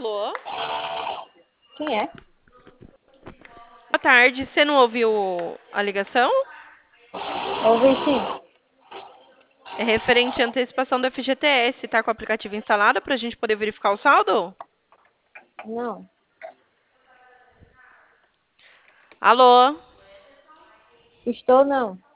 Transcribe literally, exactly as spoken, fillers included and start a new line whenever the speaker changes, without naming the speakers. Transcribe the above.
Alô?
Quem é?
Boa tarde. Você não ouviu a ligação?
Ouvi sim.
É referente à antecipação do F G T S. Tá com o aplicativo instalado para a gente poder verificar o saldo?
Não.
Alô?
Estou não.